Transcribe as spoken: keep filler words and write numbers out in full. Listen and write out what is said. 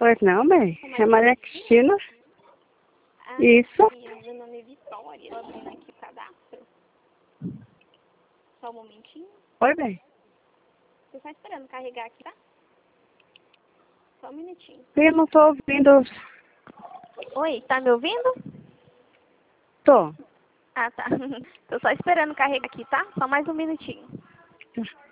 Pois não, bem. É Maria Cristina. Ah, Isso. meu nome é Vitória. Estou abrindo aqui o cadastro. Só um momentinho. Oi, bem. Tô só esperando carregar aqui, tá? Só um minutinho. Eu não tô ouvindo. Oi, tá me ouvindo? Tô. Ah, tá. Tô só esperando carregar aqui, tá? Só mais um minutinho.